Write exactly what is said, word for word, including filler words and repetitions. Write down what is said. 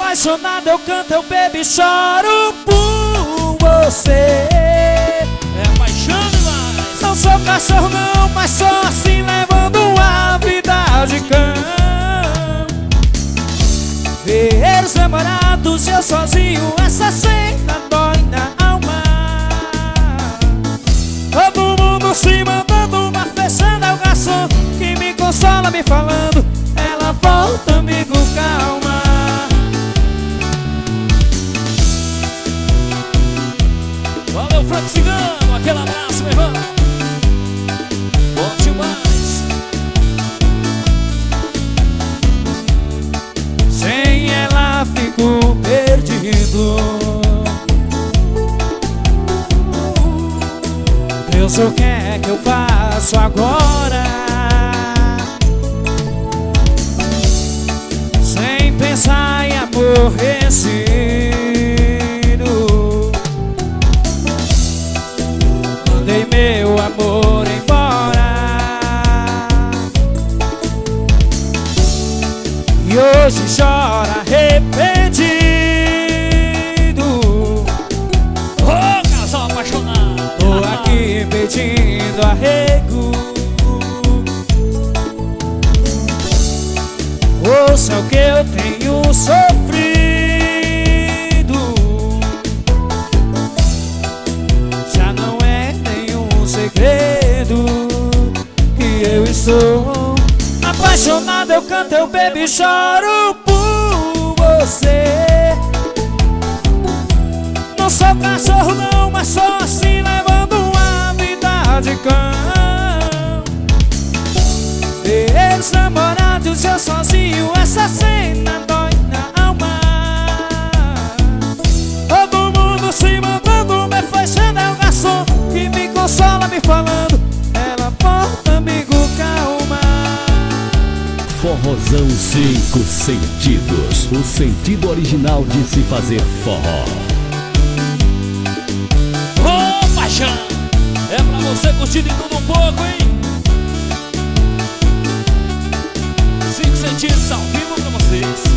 Apaixonado eu canto, eu bebo e choro por você. É paixão demais. Não sou cachorro não, mas sou assim levando a vida de cão. Ver os namorados e eu sozinho, essa cena dói na alma. Todo mundo se mandando, mas fechando é o garçom que me consola me falando: ela volta, amigo, calma. Valeu, Franco Cigano, aquele abraço, meu irmão. Bom demais. Sem ela fico perdido. Deus, o que é que eu faço agora? Sem pensar em aborrecido, mandei meu amor embora. E hoje chora arrependido. Ô, casal apaixonado. Tô aqui pedindo arrego. Ouça o que eu tenho sofrido. Já não é nenhum segredo que eu estou apaixonado, eu canto, eu bebo e choro por você. Não sou cachorro não, mas sou assim levando uma vida de cão. Ver os namorados eu sozinho, essa cena dói na alma. Todo mundo se mandando, me fechando é o garçom que me consola me falando: ela volta, amigo, calma. Forrozão cinco sentidos. O sentido original de se fazer forró. Ô, paixão. É pra você curtir de tudo um pouco, hein? Cinco sentidos ao vivo pra vocês.